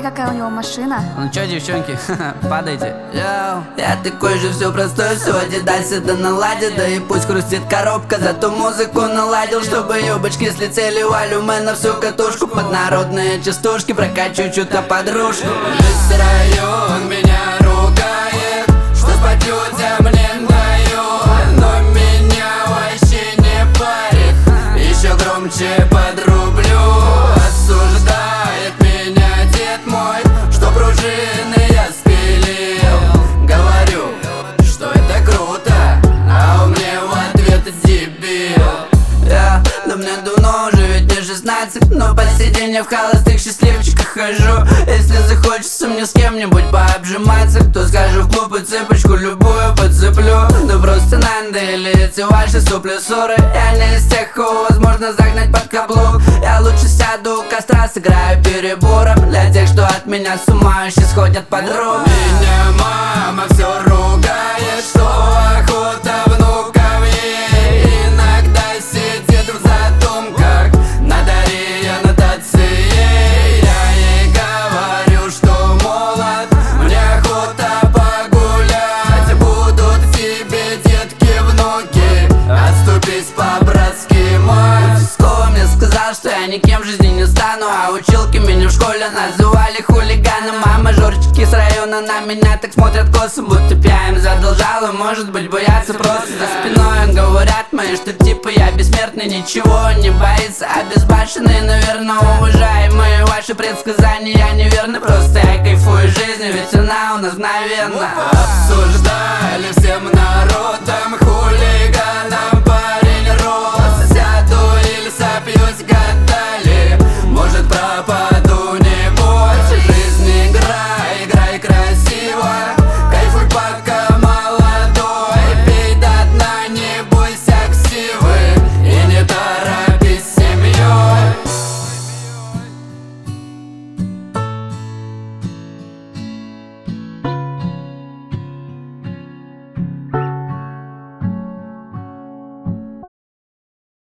какая у него машина. Ну чё, девчонки, падайте. Йоу, я такой же, все простой, все в Адидасе да наладит. Да и пусть хрустит коробка, зато музыку наладил, чтобы юбочки слетели у Алюме на всю катушку. Под народные частушки прокачу чью-то подружку. Весь район меня ругает, что спать людям не даю, но меня вообще не парит, еще громче подрублю. Осуждает меня дед мой, что пружины я спилил. Говорю, что это круто, а у меня в ответ дебил. Да мне давно уже ведь не 16, но по сей день я в холостых счастливчиках хожу. Если захочется мне с кем-нибудь пообжиматься, то скажу в клуб и цепочку любую подцеплю. Да просто надо или эти ваши сопли-ссоры. Я не из тех, кого возможно загнать под каблук. Я лучше сяду у костра, сыграю перебором для тех, что от меня с ума еще сходят подруги. Меня мама все ругает, что охота внуков ей. Иногда сидит в задумках над арией аннотацией. Я ей говорю, что молод, мне охота погулять. Будут тебе детки, внуки, отступись по-братски, мать. Участковый мне сказал, что я никем в жизни не стану, а училки меня в школе называли хулиганом. А мажорчики с района на меня так смотрят косо, будто я им задолжал, и может быть боятся просто за спиной. Говорят мои, что типа я бессмертный, ничего не боится, обезбашенный, наверное, уважаемые ваши предсказания неверны. Просто я кайфую жизнью, ведь она у нас мгновенно. Обсуждали всем народом